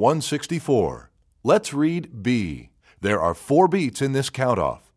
164. Let's read B. There are 4 beats in this count-off.